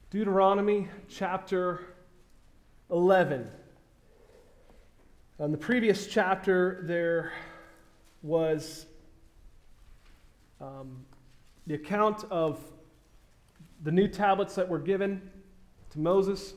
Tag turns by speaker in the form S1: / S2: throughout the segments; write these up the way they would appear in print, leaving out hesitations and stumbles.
S1: Deuteronomy chapter 11. In the previous chapter, there was the account of the new tablets that were given to Moses.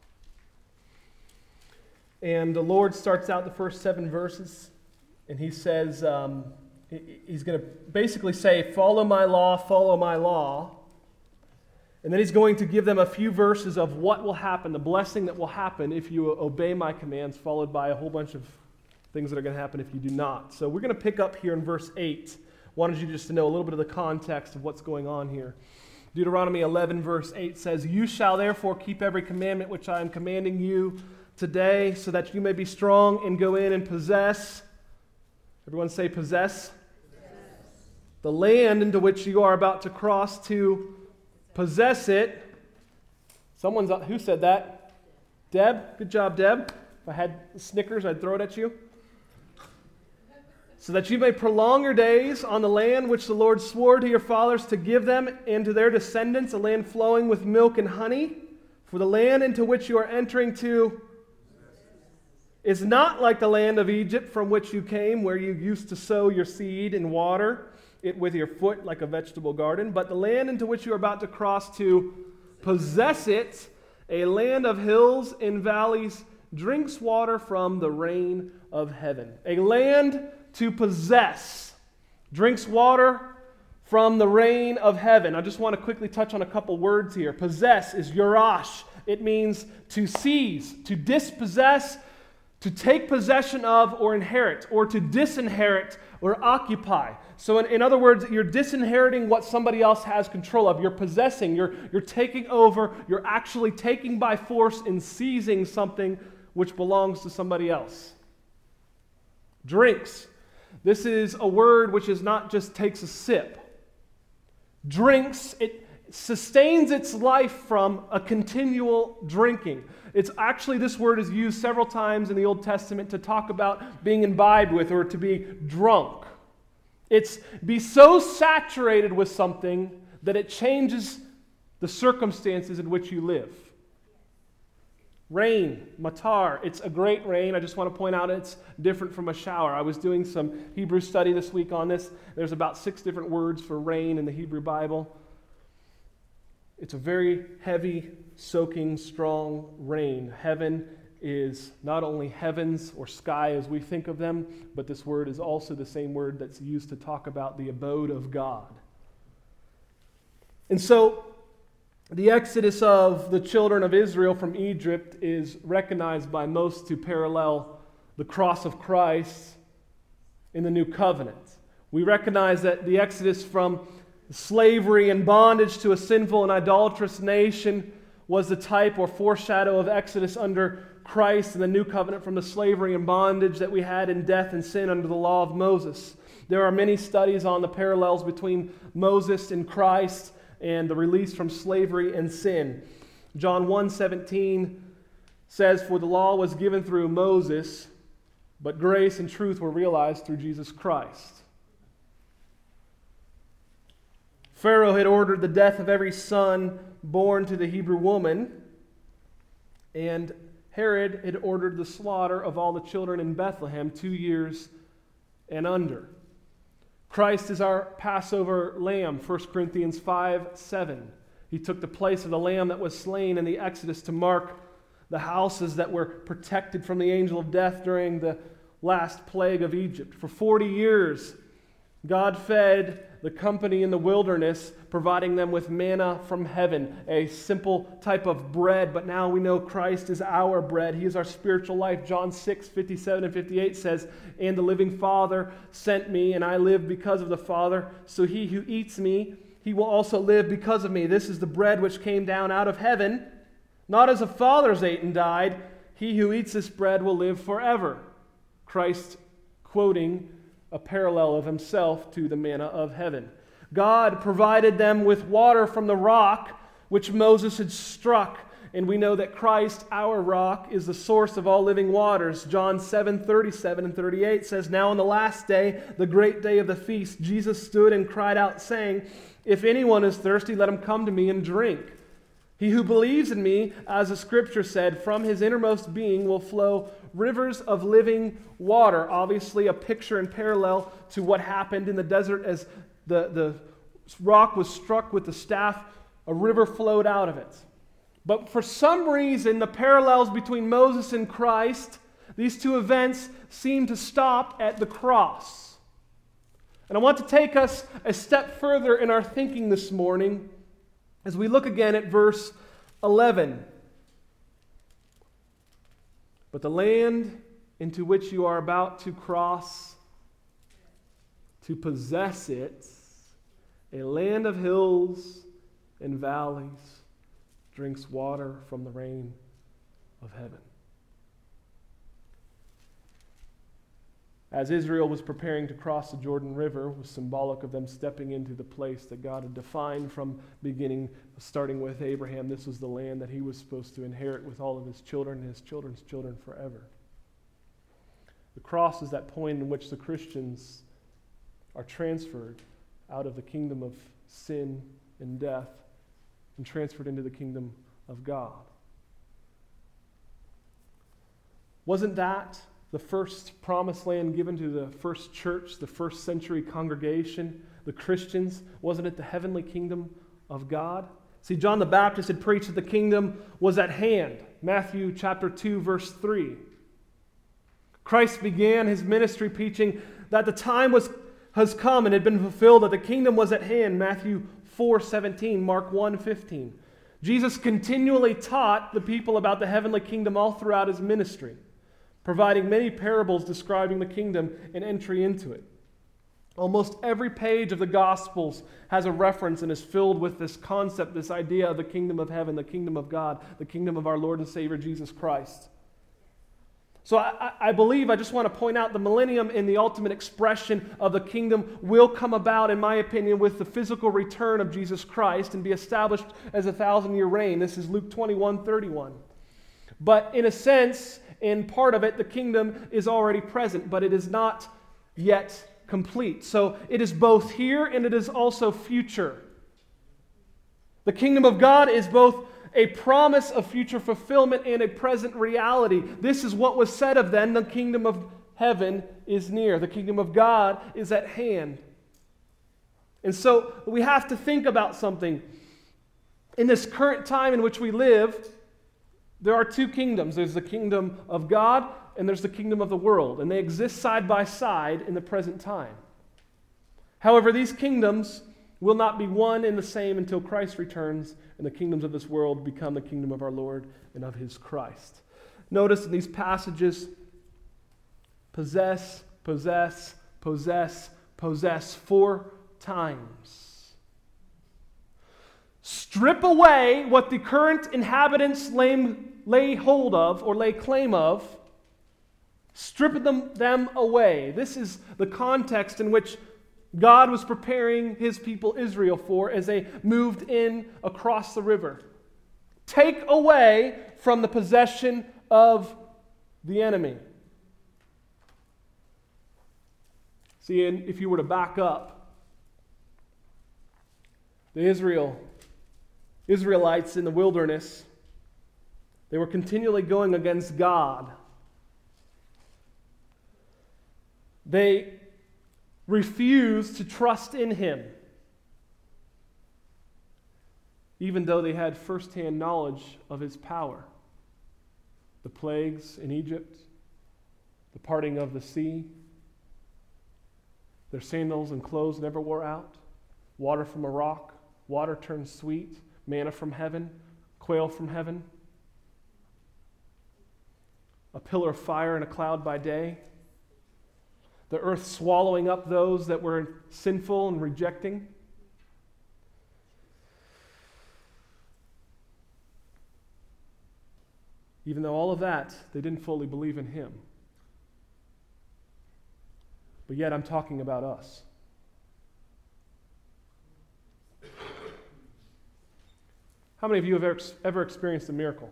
S1: And the Lord starts out the first 7 verses, and he says, he's going to basically say, follow my law, follow my law. And then he's going to give them a few verses of what will happen, the blessing that will happen if you obey my commands, followed by a whole bunch of things that are going to happen if you do not. So we're going to pick up here in verse 8. Wanted you just to know a little bit of the context of what's going on here. Deuteronomy 11 verse 8 says, "You shall therefore keep every commandment which I am commanding you today, so that you may be strong and go in and possess," everyone say possess, "the land into which you are about to cross to possess it." Someone's up. Who said that? Deb? Good job, Deb. If I had Snickers, I'd throw it at you. "So that you may prolong your days on the land which the Lord swore to your fathers to give them and to their descendants, a land flowing with milk and honey. For the land into which you are entering to is not like the land of Egypt from which you came, where you used to sow your seed and water it with your foot like a vegetable garden. But the land into which you are about to cross to possess it, a land of hills and valleys, drinks water from the rain of heaven." A land to possess, drinks water from the rain of heaven. I just want to quickly touch on a couple words here. Possess is yarash. It means to seize, to dispossess, to take possession of or inherit, or to disinherit or occupy. So in other words, you're disinheriting what somebody else has control of. You're possessing, you're taking over, you're actually taking by force and seizing something which belongs to somebody else. Drinks. This is a word which is not just takes a sip. Drinks, it sustains its life from a continual drinking. It's actually, this word is used several times in the Old Testament to talk about being imbibed with or to be drunk. It's be so saturated with something that it changes the circumstances in which you live. Rain, matar, it's a great rain. I just want to point out it's different from a shower. I was doing some Hebrew study this week on this. There's about 6 different words for rain in the Hebrew Bible. It's a very heavy, soaking, strong rain. Heaven is not only heavens or sky as we think of them, but this word is also the same word that's used to talk about the abode of God. And so, the exodus of the children of Israel from Egypt is recognized by most to parallel the cross of Christ in the new covenant. We recognize that the exodus from slavery and bondage to a sinful and idolatrous nation was the type or foreshadow of exodus under Christ in the new covenant from the slavery and bondage that we had in death and sin under the law of Moses. There are many studies on the parallels between Moses and Christ and the release from slavery and sin. John 1:17 says, "For the law was given through Moses, but grace and truth were realized through Jesus Christ." Pharaoh had ordered the death of every son born to the Hebrew woman, and Herod had ordered the slaughter of all the children in Bethlehem 2 years and under. Christ is our Passover lamb, 1 Corinthians 5:7. He took the place of the lamb that was slain in the Exodus to mark the houses that were protected from the angel of death during the last plague of Egypt. For 40 years, God fed the company in the wilderness, providing them with manna from heaven, a simple type of bread, but now we know Christ is our bread. He is our spiritual life. John 6:57 and 58 says, "And the living Father sent me, and I live because of the Father. So he who eats me, he will also live because of me. This is the bread which came down out of heaven, not as the fathers ate and died. He who eats this bread will live forever." Christ quoting a parallel of himself to the manna of heaven. God provided them with water from the rock which Moses had struck, and we know that Christ, our rock, is the source of all living waters. John 7:37 and 38 says, "Now on the last day, the great day of the feast, Jesus stood and cried out, saying, 'If anyone is thirsty, let him come to me and drink. He who believes in me, as the scripture said, from his innermost being will flow rivers of living water. Obviously, a picture and parallel to what happened in the desert as the rock was struck with the staff, a river flowed out of it. But for some reason, the parallels between Moses and Christ, these two events seem to stop at the cross. And I want to take us a step further in our thinking this morning as we look again at verse 11. But the land into which you are about to cross, to possess it, a land of hills and valleys, drinks water from the rain of heaven. As Israel was preparing to cross the Jordan River, was symbolic of them stepping into the place that God had defined from beginning, starting with Abraham. This was the land that he was supposed to inherit with all of his children and his children's children forever. The cross is that point in which the Christians are transferred out of the kingdom of sin and death and transferred into the kingdom of God. Wasn't that the first promised land given to the first church, the first century congregation, the Christians? Wasn't it the heavenly kingdom of God? See, John the Baptist had preached that the kingdom was at hand. Matthew chapter 2, verse 3. Christ began his ministry preaching that the time has come and had been fulfilled, that the kingdom was at hand. Matthew 4:17, Mark 1:15. Jesus continually taught the people about the heavenly kingdom all throughout his ministry, providing many parables describing the kingdom and entry into it. Almost every page of the Gospels has a reference and is filled with this concept, this idea of the kingdom of heaven, the kingdom of God, the kingdom of our Lord and Savior Jesus Christ. So I believe, I just want to point out, the millennium and the ultimate expression of the kingdom will come about, in my opinion, with the physical return of Jesus Christ and be established as a 1,000-year reign. This is Luke 21:31. But in a sense, in part of it, the kingdom is already present, but it is not yet complete. So it is both here and it is also future. The kingdom of God is both a promise of future fulfillment and a present reality. This is what was said of then: the kingdom of heaven is near. The kingdom of God is at hand. And so we have to think about something. In this current time in which we live, there are two kingdoms. There's the kingdom of God and there's the kingdom of the world. And they exist side by side in the present time. However, these kingdoms will not be one and the same until Christ returns and the kingdoms of this world become the kingdom of our Lord and of his Christ. Notice in these passages, possess, possess, possess, possess 4 times. Strip away what the current inhabitants lay hold of or lay claim of. Strip them away. This is the context in which God was preparing his people Israel for as they moved in across the river. Take away from the possession of the enemy. See, and if you were to back up, the Israelites in the wilderness, they were continually going against God. They refused to trust in him, even though they had firsthand knowledge of his power. The plagues in Egypt, the parting of the sea, their sandals and clothes never wore out, water from a rock, water turned sweet, manna from heaven, quail from heaven, a pillar of fire and a cloud by day, the earth swallowing up those that were sinful and rejecting. Even though all of that, they didn't fully believe in him. But yet I'm talking about us. How many of you have ever experienced a miracle?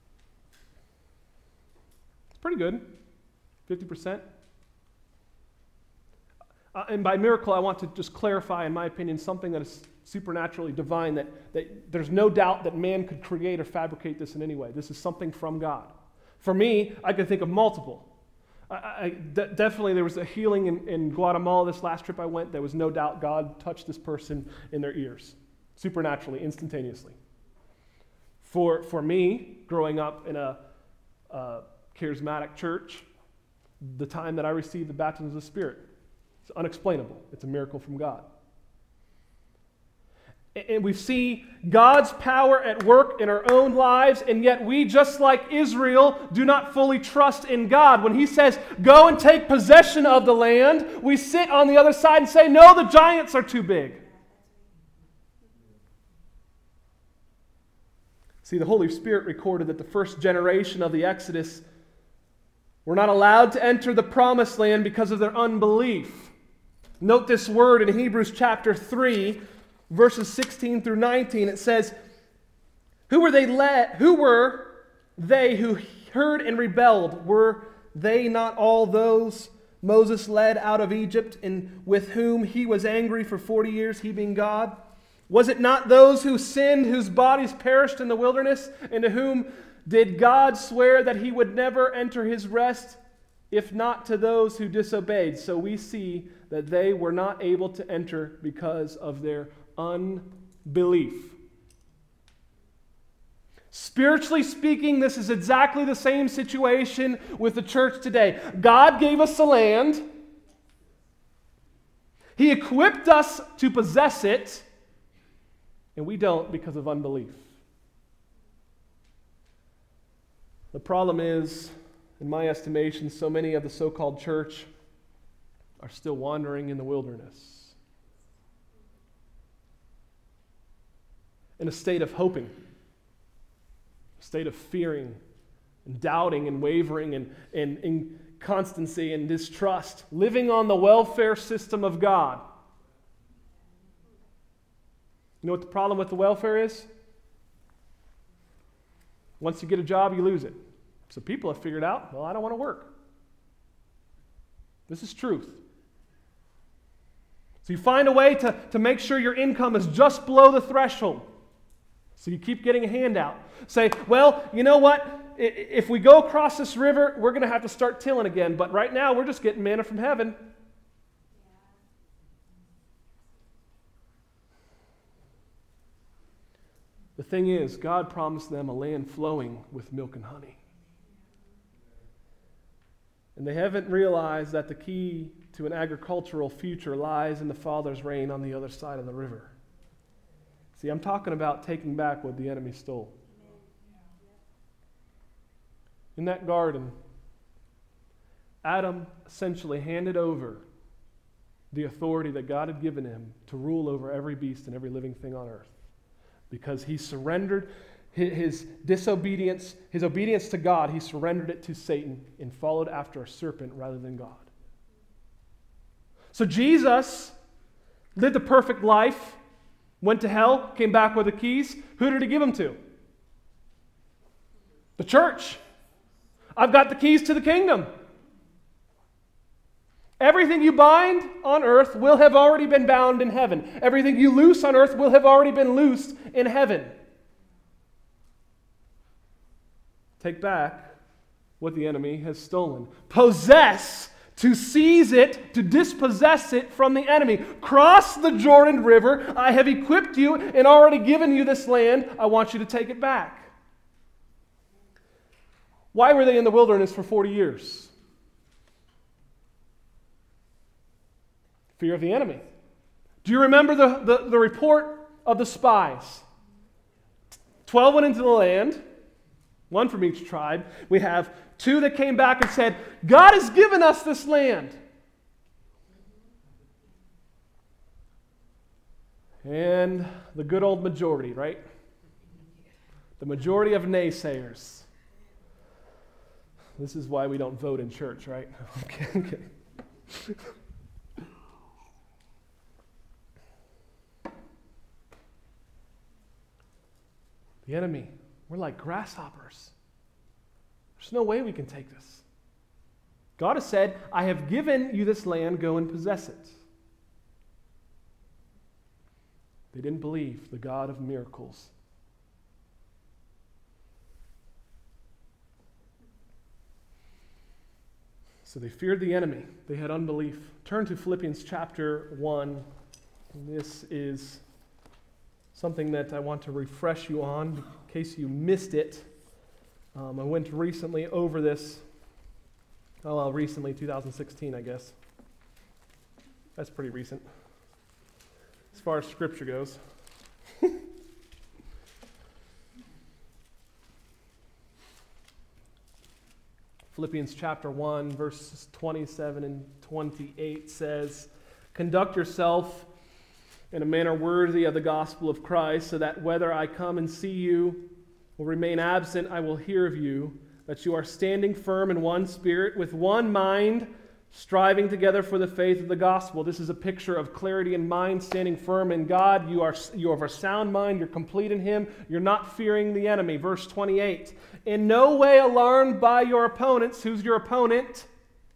S1: It's pretty good. 50%. And by miracle, I want to just clarify, in my opinion, something that is supernaturally divine, that there's no doubt that man could create or fabricate this in any way. This is something from God. For me, I can think of multiple. Definitely there was a healing in Guatemala this last trip I went. There was no doubt God touched this person in their ears, supernaturally, instantaneously. For me, growing up in a charismatic church, the time that I received the baptism of the Spirit, it's unexplainable. It's a miracle from God. And we see God's power at work in our own lives, and yet we, just like Israel, do not fully trust in God. When He says, go and take possession of the land, we sit on the other side and say, no, the giants are too big. See, the Holy Spirit recorded that the first generation of the Exodus were not allowed to enter the promised land because of their unbelief. Note this word in Hebrews chapter 3, verses 16 through 19. It says, Who were they who heard and rebelled? Were they not all those Moses led out of Egypt, and with whom He was angry for 40 years, He being God? Was it not those who sinned, whose bodies perished in the wilderness, and to whom did God swear that He would never enter His rest, if not to those who disobeyed? So we see that they were not able to enter because of their unbelief. Spiritually speaking, this is exactly the same situation with the church today. God gave us the land. He equipped us to possess it, and we don't because of unbelief. The problem is, in my estimation, so many of the so-called church are still wandering in the wilderness, in a state of hoping, a state of fearing, and doubting, and wavering, and inconstancy, and distrust, living on the welfare system of God. You know what the problem with the welfare is? Once you get a job, you lose it. So people have figured out, well, I don't want to work. This is truth. So you find a way to make sure your income is just below the threshold. So you keep getting a handout. Say, well, you know what? If we go across this river, we're going to have to start tilling again. But right now, we're just getting manna from heaven. The thing is, God promised them a land flowing with milk and honey. And they haven't realized that the key to an agricultural future lies in the Father's reign on the other side of the river. See, I'm talking about taking back what the enemy stole. In that garden, Adam essentially handed over the authority that God had given him to rule over every beast and every living thing on earth, because he surrendered his disobedience, his obedience to God, he surrendered it to Satan and followed after a serpent rather than God. So Jesus lived a perfect life, went to hell, came back with the keys. Who did He give them to? The church. I've got the keys to the kingdom. Everything you bind on earth will have already been bound in heaven. Everything you loose on earth will have already been loosed in heaven. Take back what the enemy has stolen. Possess, to seize it, to dispossess it from the enemy. Cross the Jordan River. I have equipped you and already given you this land. I want you to take it back. Why were they in the wilderness for 40 years? Fear of the enemy. Do you remember the report of the spies? 12 went into the land, one from each tribe. We have 2 that came back and said, God has given us this land. And the good old majority, right? The majority of naysayers. This is why we don't vote in church, right? Okay. The enemy, we're like grasshoppers. There's no way we can take this. God has said, I have given you this land, go and possess it. They didn't believe the God of miracles. So they feared the enemy. They had unbelief. Turn to Philippians chapter 1. This is something that I want to refresh you on in case you missed it. I went recently over this. Recently, 2016, I guess. That's pretty recent as far as Scripture goes. Philippians chapter 1, verses 27 and 28 says, "Conduct yourself in a manner worthy of the gospel of Christ, so that whether I come and see you or remain absent, I will hear of you, that you are standing firm in one spirit, with one mind, striving together for the faith of the gospel." This is a picture of clarity in mind, standing firm in God. You have a sound mind. You're complete in Him. You're not fearing the enemy. Verse 28, "In no way alarmed by your opponents." Who's your opponent?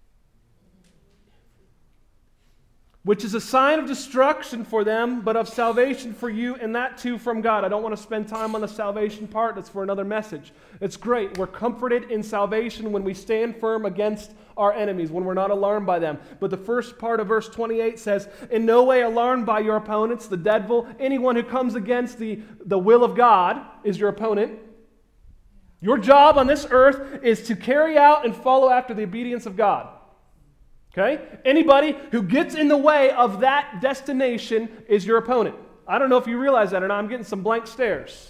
S1: "Which is a sign of destruction for them, but of salvation for you, and that too from God." I don't want to spend time on the salvation part. That's for another message. It's great. We're comforted in salvation when we stand firm against our enemies, when we're not alarmed by them. But the first part of verse 28 says, "In no way alarmed by your opponents," the devil. Anyone who comes against the will of God is your opponent. Your job on this earth is to carry out and follow after the obedience of God. Okay? Anybody who gets in the way of that destination is your opponent. I don't know if you realize that or not. I'm getting some blank stares.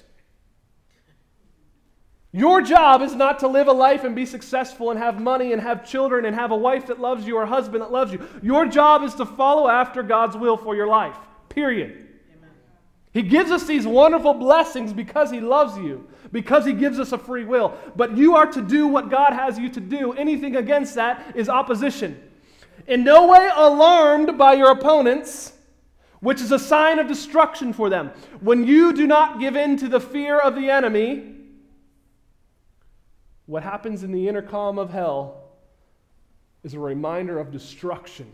S1: Your job is not to live a life and be successful and have money and have children and have a wife that loves you or a husband that loves you. Your job is to follow after God's will for your life. Period. Amen. He gives us these wonderful blessings because He loves you, because He gives us a free will. But you are to do what God has you to do. Anything against that is opposition. "In no way alarmed by your opponents, which is a sign of destruction for them." When you do not give in to the fear of the enemy, what happens in the intercom of hell is a reminder of destruction.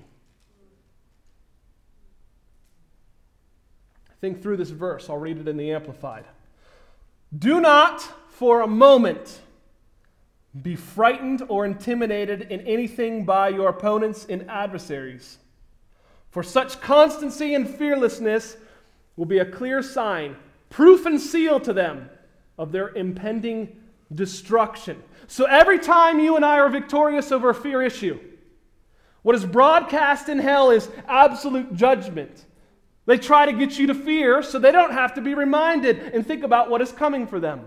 S1: Think through this verse. I'll read it in the Amplified. "Do not for a moment be frightened or intimidated in anything by your opponents and adversaries. For such constancy and fearlessness will be a clear sign, proof and seal to them of their impending destruction." So every time you and I are victorious over a fear issue, what is broadcast in hell is absolute judgment. They try to get you to fear so they don't have to be reminded and think about what is coming for them.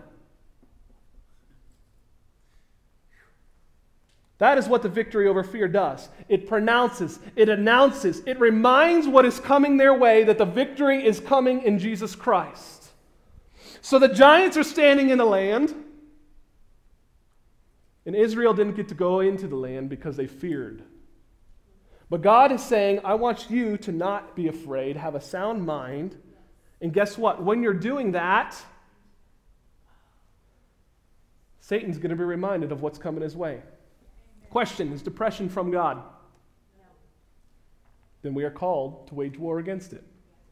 S1: That is what the victory over fear does. It pronounces, it announces, it reminds what is coming their way that the victory is coming in Jesus Christ. So the giants are standing in the land, and Israel didn't get to go into the land because they feared. But God is saying, I want you to not be afraid, have a sound mind, and guess what? When you're doing that, Satan's going to be reminded of what's coming his way. Question, is depression from God? No. Then we are called to wage war against it.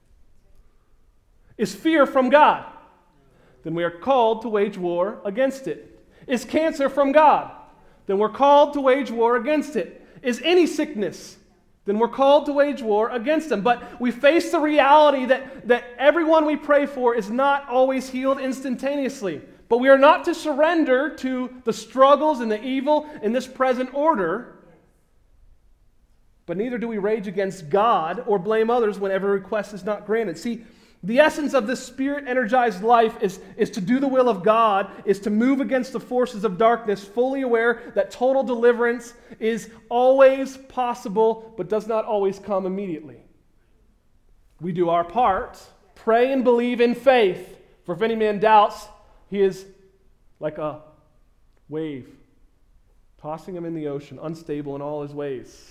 S1: Is fear from God? Then we are called to wage war against it. Is cancer from God? Then we're called to wage war against it. Is any sickness? Then we're called to wage war against them. But we face the reality that everyone we pray for is not always healed instantaneously. But we are not to surrender to the struggles and the evil in this present order. But neither do we rage against God or blame others when every request is not granted. See, the essence of this Spirit-energized life is to do the will of God, is to move against the forces of darkness, fully aware that total deliverance is always possible, but does not always come immediately. We do our part, pray and believe in faith, for if any man doubts, he is like a wave, tossing him in the ocean, unstable in all his ways.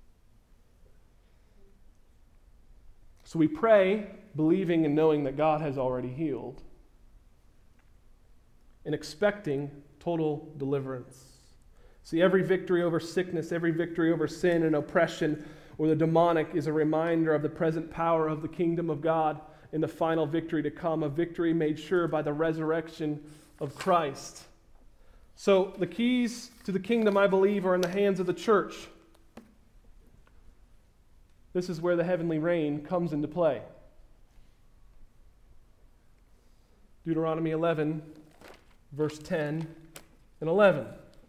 S1: So we pray, believing and knowing that God has already healed, and expecting total deliverance. See, every victory over sickness, every victory over sin and oppression or the demonic is a reminder of the present power of the kingdom of God in the final victory to come, a victory made sure by the resurrection of Christ. So the keys to the kingdom, I believe, are in the hands of the church. This is where the heavenly reign comes into play. Deuteronomy 11, verse 10 and 11.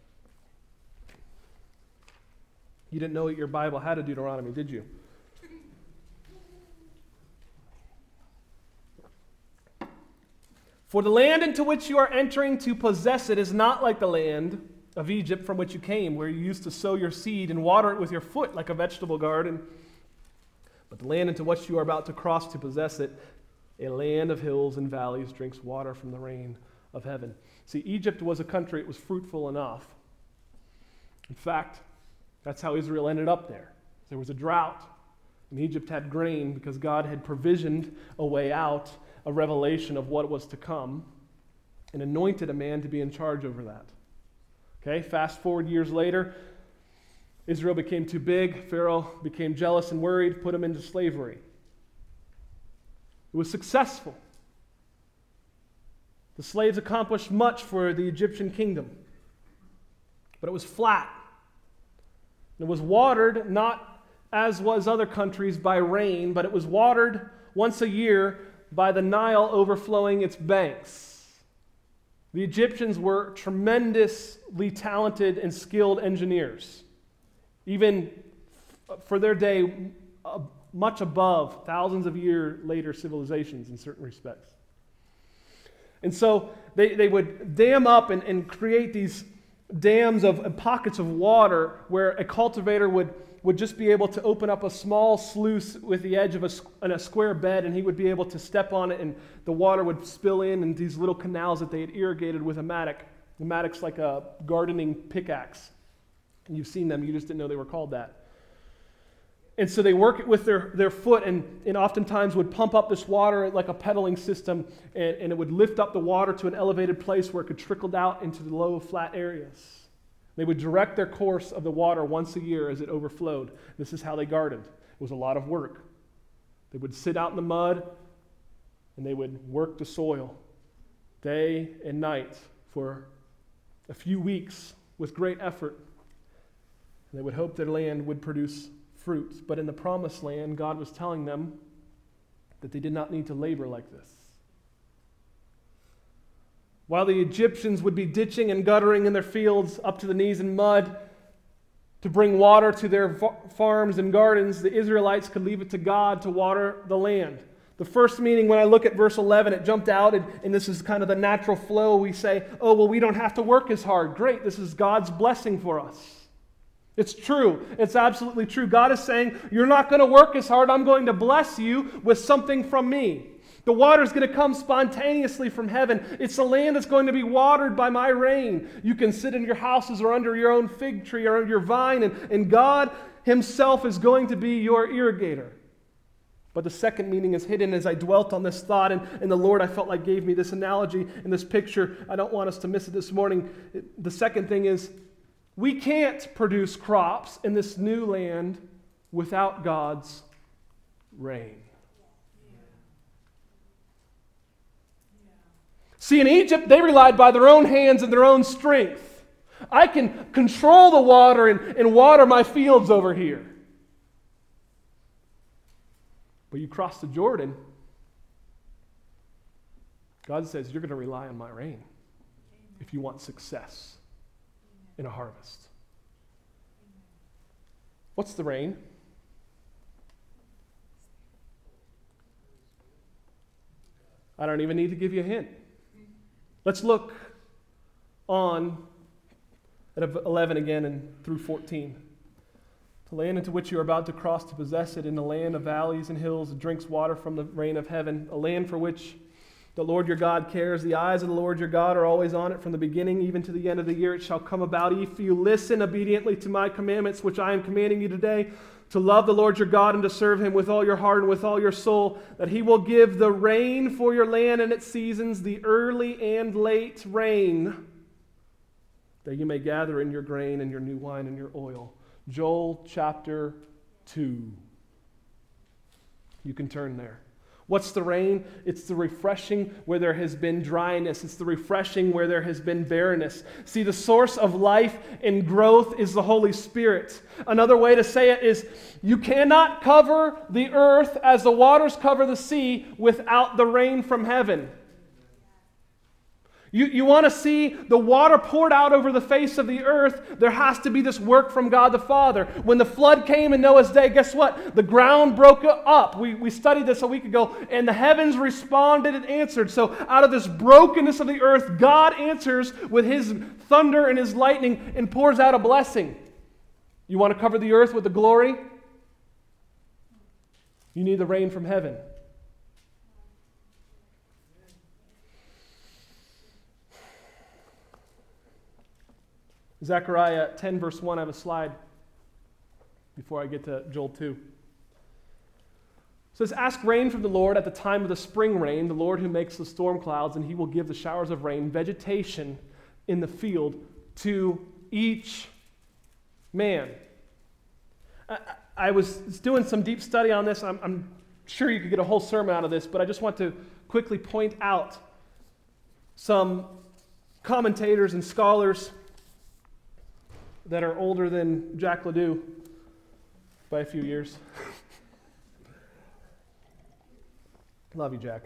S1: You didn't know your Bible had a Deuteronomy, did you? For the land into which you are entering to possess it is not like the land of Egypt from which you came, where you used to sow your seed and water it with your foot like a vegetable garden. But the land into which you are about to cross to possess it, a land of hills and valleys, drinks water from the rain of heaven. See, Egypt was a country, it was fruitful enough. In fact, that's how Israel ended up there. There was a drought, and Egypt had grain because God had provisioned a way out, a revelation of what was to come, and anointed a man to be in charge over that. Okay, fast forward years later, Israel became too big. Pharaoh became jealous and worried, put him into slavery. It was successful. The slaves accomplished much for the Egyptian kingdom, but it was flat. It was watered, not as was other countries by rain, but it was watered once a year by the Nile overflowing its banks. The Egyptians were tremendously talented and skilled engineers, even for their day, much above thousands of years later civilizations in certain respects. And so they would dam up and create these dams of pockets of water where a cultivator would just be able to open up a small sluice with the edge of a square bed, and he would be able to step on it, and the water would spill in these little canals that they had irrigated with a mattock. The mattock's like a gardening pickaxe. And you've seen them, you just didn't know they were called that. And so they work it with their foot and oftentimes would pump up this water like a pedaling system, and it would lift up the water to an elevated place where it could trickle out into the low, flat areas. They would direct their course of the water once a year as it overflowed. This is how they gardened. It was a lot of work. They would sit out in the mud, and they would work the soil day and night for a few weeks with great effort. And they would hope their land would produce fruits. But in the promised land, God was telling them that they did not need to labor like this. While the Egyptians would be ditching and guttering in their fields up to the knees in mud to bring water to their farms and gardens, the Israelites could leave it to God to water the land. The first meaning, when I look at verse 11, it jumped out, and this is kind of the natural flow. We say, oh, well, we don't have to work as hard. Great, this is God's blessing for us. It's true. It's absolutely true. God is saying, you're not going to work as hard. I'm going to bless you with something from me. The water is going to come spontaneously from heaven. It's the land that's going to be watered by my rain. You can sit in your houses or under your own fig tree or your vine, and God himself is going to be your irrigator. But the second meaning is hidden as I dwelt on this thought, and the Lord, I felt like, gave me this analogy and this picture. I don't want us to miss it this morning. The second thing is, we can't produce crops in this new land without God's rain. See, in Egypt, they relied by their own hands and their own strength. I can control the water and water my fields over here. But you cross the Jordan, God says you're going to rely on my rain if you want success in a harvest. What's the rain? I don't even need to give you a hint. Let's look on at 11 again and through 14. The land into which you are about to cross to possess it, in the land of valleys and hills, it drinks water from the rain of heaven, a land for which the Lord your God cares. The eyes of the Lord your God are always on it from the beginning even to the end of the year. It shall come about if you listen obediently to my commandments, which I am commanding you today, to love the Lord your God and to serve him with all your heart and with all your soul, that he will give the rain for your land in its seasons, the early and late rain, that you may gather in your grain and your new wine and your oil. Joel chapter 2. You can turn there. What's the rain? It's the refreshing where there has been dryness. It's the refreshing where there has been barrenness. See, the source of life and growth is the Holy Spirit. Another way to say it is, you cannot cover the earth as the waters cover the sea without the rain from heaven. You want to see the water poured out over the face of the earth, there has to be this work from God the Father. When the flood came in Noah's day, guess what? The ground broke up. We studied this a week ago, and the heavens responded and answered. So out of this brokenness of the earth, God answers with His thunder and His lightning and pours out a blessing. You want to cover the earth with the glory? You need the rain from heaven. Zechariah 10 verse 1, I have a slide before I get to Joel 2. It says, ask rain from the Lord at the time of the spring rain, the Lord who makes the storm clouds, and He will give the showers of rain, vegetation in the field to each man. I was doing some deep study on this. I'm sure you could get a whole sermon out of this, but I just want to quickly point out some commentators and scholars that are older than Jack Ledoux by a few years. Love you, Jack.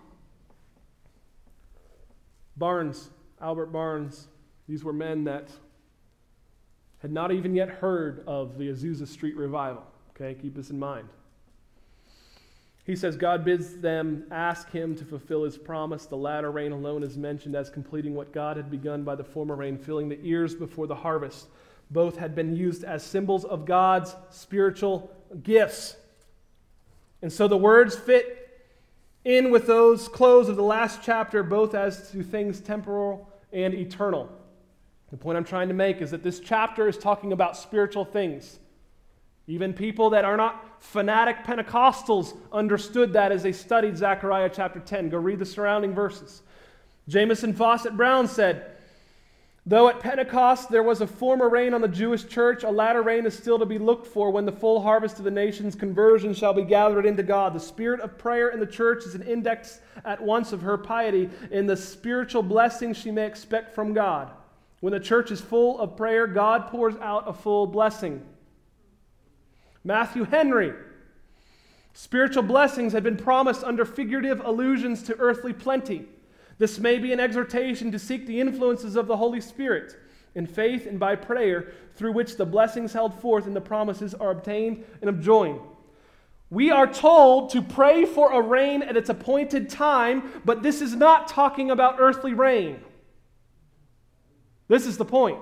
S1: Barnes, Albert Barnes, these were men that had not even yet heard of the Azusa Street revival. Okay, keep this in mind. He says, God bids them ask Him to fulfill His promise. The latter rain alone is mentioned as completing what God had begun by the former rain, filling the ears before the harvest. Both had been used as symbols of God's spiritual gifts. And so the words fit in with those close of the last chapter, both as to things temporal and eternal. The point I'm trying to make is that this chapter is talking about spiritual things. Even people that are not fanatic Pentecostals understood that as they studied Zechariah chapter 10. Go read the surrounding verses. Jamison Fawcett Brown said, though at Pentecost there was a former rain on the Jewish church, a latter rain is still to be looked for when the full harvest of the nation's conversion shall be gathered into God. The spirit of prayer in the church is an index at once of her piety and the spiritual blessings she may expect from God. When the church is full of prayer, God pours out a full blessing. Matthew Henry, spiritual blessings had been promised under figurative allusions to earthly plenty. This may be an exhortation to seek the influences of the Holy Spirit in faith and by prayer, through which the blessings held forth and the promises are obtained and enjoined. We are told to pray for a rain at its appointed time, but this is not talking about earthly rain. This is the point.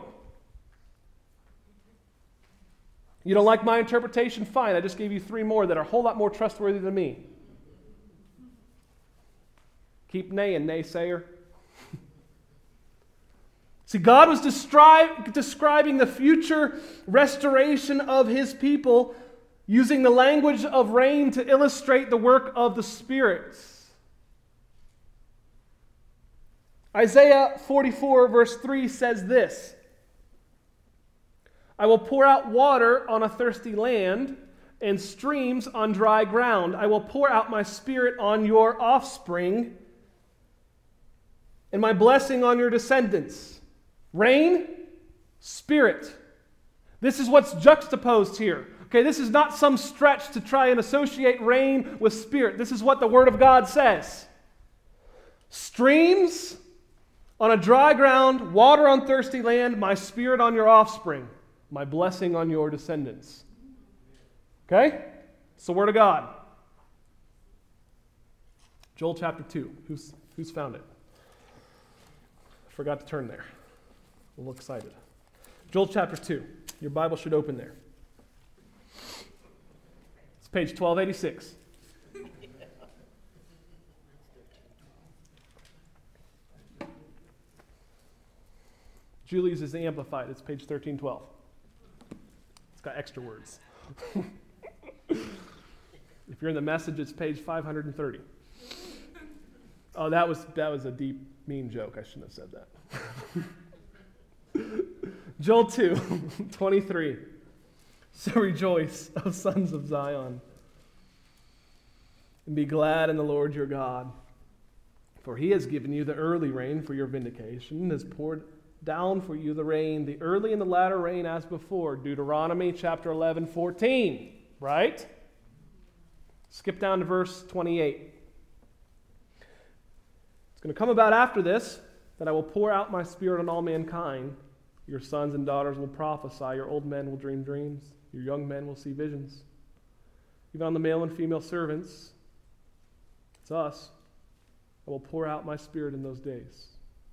S1: You don't like my interpretation? Fine. I just gave you 3 more that are a whole lot more trustworthy than me. Keep naying, naysayer. See, God was describing the future restoration of His people using the language of rain to illustrate the work of the Spirit. Isaiah 44 verse 3 says this, I will pour out water on a thirsty land and streams on dry ground. I will pour out my Spirit on your offspring and my blessing on your descendants. Rain, Spirit. This is what's juxtaposed here. Okay, this is not some stretch to try and associate rain with Spirit. This is what the Word of God says. Streams on a dry ground, water on thirsty land, my Spirit on your offspring, my blessing on your descendants. Okay? It's the Word of God. Joel chapter 2. Who's found it? I forgot to turn there. I'm a little excited. Joel chapter 2. Your Bible should open there. It's page 1286. Julie's is the Amplified. It's page 1312. It's got extra words. If you're in the Message, it's page 530. Oh, that was a deep, mean joke. I shouldn't have said that. Joel 2, 23. So rejoice, O sons of Zion. and be glad in the Lord your God. For he has given you the early rain for your vindication, and has poured down for you the rain, the early and the latter rain as before. Deuteronomy chapter 11, 14. Right? Skip down to verse 28. It's going to come about after this that I will pour out my Spirit on all mankind. Your sons and daughters will prophesy. Your old men will dream dreams. Your young men will see visions. Even on the male and female servants, it's us, I will pour out my Spirit in those days.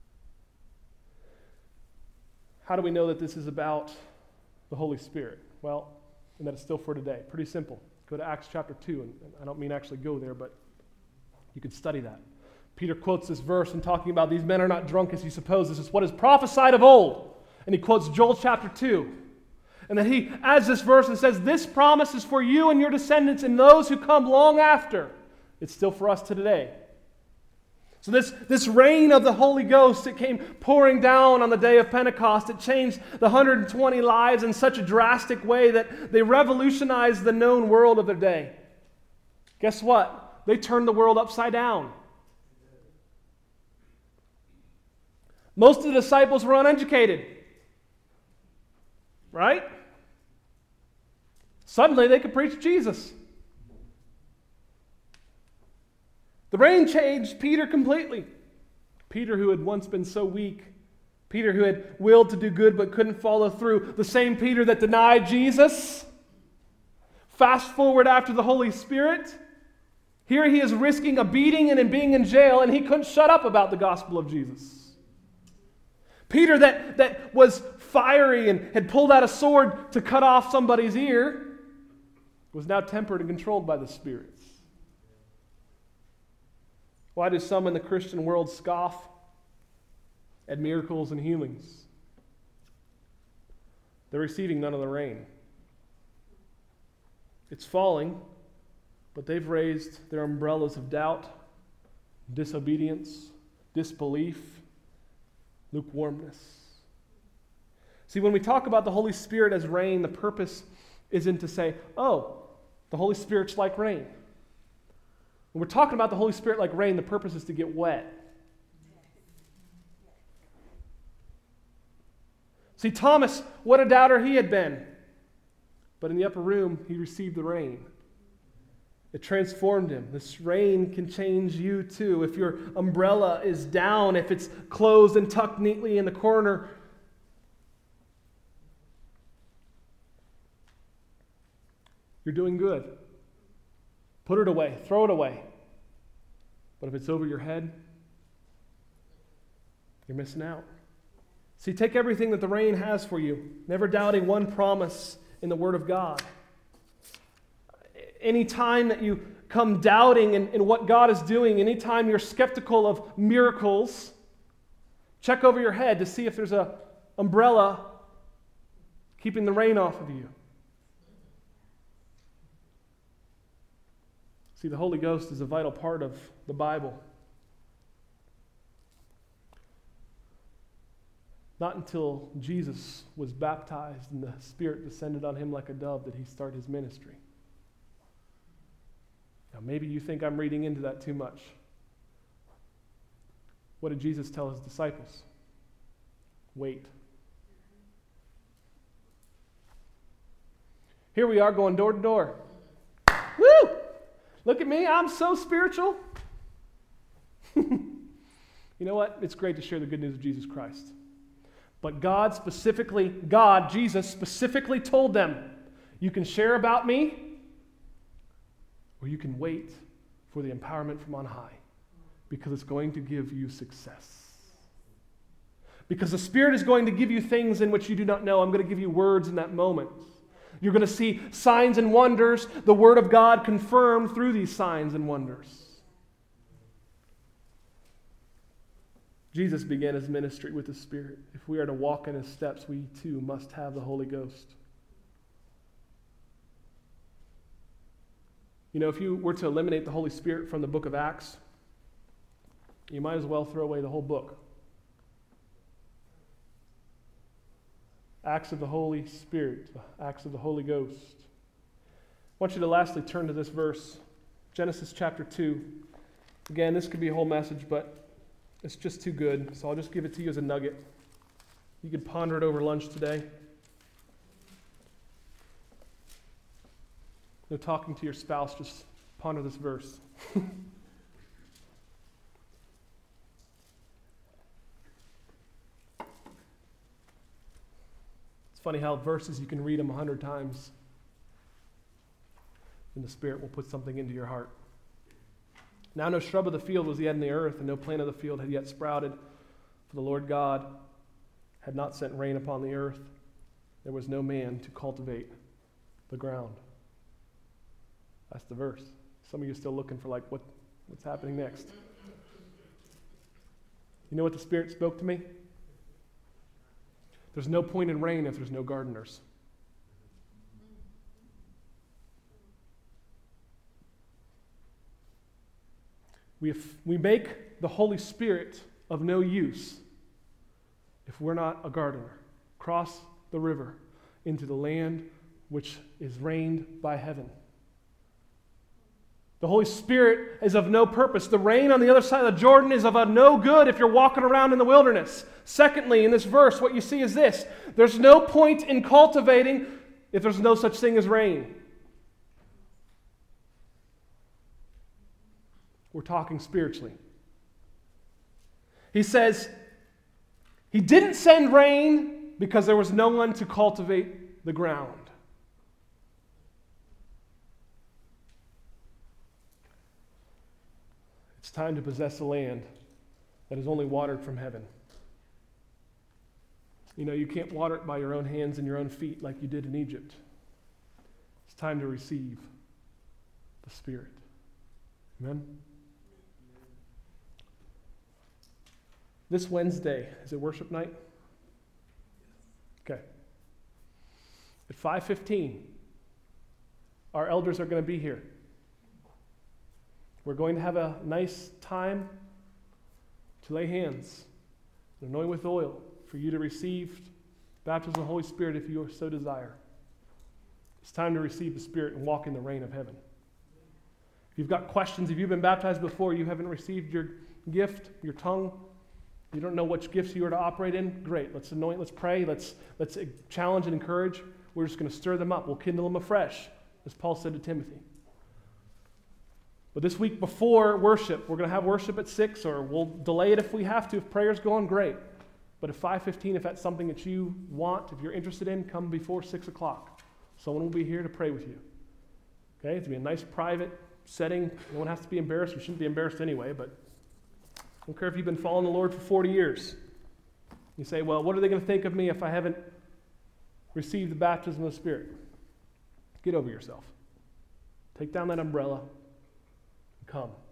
S1: How do we know that this is about the Holy Spirit? Well, and that it's still for today. Pretty simple. Go to Acts chapter 2, and I don't mean actually go there, but you can study that. Peter quotes this verse and talking about these men are not drunk as he supposes. This is what is prophesied of old. And he quotes Joel chapter 2. And then he adds this verse and says, this promise is for you and your descendants and those who come long after. It's still for us today. So this rain of the Holy Ghost, it came pouring down on the day of Pentecost. It changed the 120 lives in such a drastic way that they revolutionized the known world of their day. Guess what? They turned the world upside down. Most of the disciples were uneducated. Right? Suddenly they could preach Jesus. The rain changed Peter completely. Peter, who had once been so weak. Peter, who had willed to do good but couldn't follow through. The same Peter that denied Jesus. Fast forward after the Holy Spirit. Here he is risking a beating and being in jail, and he couldn't shut up about the gospel of Jesus. Peter that was fiery and had pulled out a sword to cut off somebody's ear was now tempered and controlled by the spirits. Why do some in the Christian world scoff at miracles and healings? They're receiving none of the rain. It's falling, but they've raised their umbrellas of doubt, disobedience, disbelief, lukewarmness. See, when we talk about the Holy Spirit as rain, the purpose isn't to say, oh, the Holy Spirit's like rain. When we're talking about the Holy Spirit like rain, the purpose is to get wet. See, Thomas, what a doubter he had been. But in the upper room, he received the rain. It transformed him. This rain can change you too. If your umbrella is down, if it's closed and tucked neatly in the corner, you're doing good. Put it away. Throw it away. But if it's over your head, you're missing out. See, take everything that the rain has for you, never doubting one promise in the Word of God. Any time that you come doubting in what God is doing, anytime you're skeptical of miracles, check over your head to see if there's an umbrella keeping the rain off of you. See, the Holy Ghost is a vital part of the Bible. Not until Jesus was baptized and the Spirit descended on him like a dove did he start his ministry. Now, maybe you think I'm reading into that too much. What did Jesus tell his disciples? Wait. Here we are going door to door. Woo! Look at me, I'm so spiritual. You know what? It's great to share the good news of Jesus Christ. But Jesus specifically told them, you can share about me, or you can wait for the empowerment from on high, because it's going to give you success. Because the Spirit is going to give you things in which you do not know. I'm going to give you words in that moment. You're going to see signs and wonders, the Word of God confirmed through these signs and wonders. Jesus began his ministry with the Spirit. If we are to walk in his steps, we too must have the Holy Ghost. You know, if you were to eliminate the Holy Spirit from the book of Acts, you might as well throw away the whole book. Acts of the Holy Spirit, Acts of the Holy Ghost. I want you to lastly turn to this verse, Genesis chapter 2. Again, this could be a whole message, but it's just too good, so I'll just give it to you as a nugget. You could ponder it over lunch today. No talking to your spouse, just ponder this verse. It's funny how verses, you can read them 100 times, and the Spirit will put something into your heart. Now no shrub of the field was yet in the earth, and no plant of the field had yet sprouted, for the Lord God had not sent rain upon the earth. There was no man to cultivate the ground. That's the verse. Some of you are still looking for what's happening next. You know what the Spirit spoke to me? There's no point in rain if there's no gardeners. We make the Holy Spirit of no use if we're not a gardener. Cross the river into the land which is reigned by heaven. The Holy Spirit is of no purpose. The rain on the other side of the Jordan is of no good if you're walking around in the wilderness. Secondly, in this verse, what you see is this. There's no point in cultivating if there's no such thing as rain. We're talking spiritually. He says, He didn't send rain because there was no one to cultivate the ground. It's time to possess a land that is only watered from heaven. You know, you can't water it by your own hands and your own feet like you did in Egypt. It's time to receive the Spirit. Amen? This Wednesday, is it worship night? Okay. At 5:15, our elders are going to be here. We're going to have a nice time to lay hands and anoint with oil for you to receive baptism of the Holy Spirit if you so desire. It's time to receive the Spirit and walk in the reign of heaven. If you've got questions, if you've been baptized before, you haven't received your gift, your tongue, you don't know which gifts you are to operate in, great. Let's anoint, let's pray, let's challenge and encourage. We're just going to stir them up. We'll kindle them afresh, as Paul said to Timothy. But this week before worship, we're going to have worship at 6, or we'll delay it if we have to. If prayer's going, great. But at 5:15, if that's something that you want, if you're interested in, come before 6 o'clock. Someone will be here to pray with you. Okay? It's going to be a nice private setting. No one has to be embarrassed. You shouldn't be embarrassed anyway, but I don't care if you've been following the Lord for 40 years. You say, well, what are they going to think of me if I haven't received the baptism of the Spirit? Get over yourself. Take down that umbrella and come.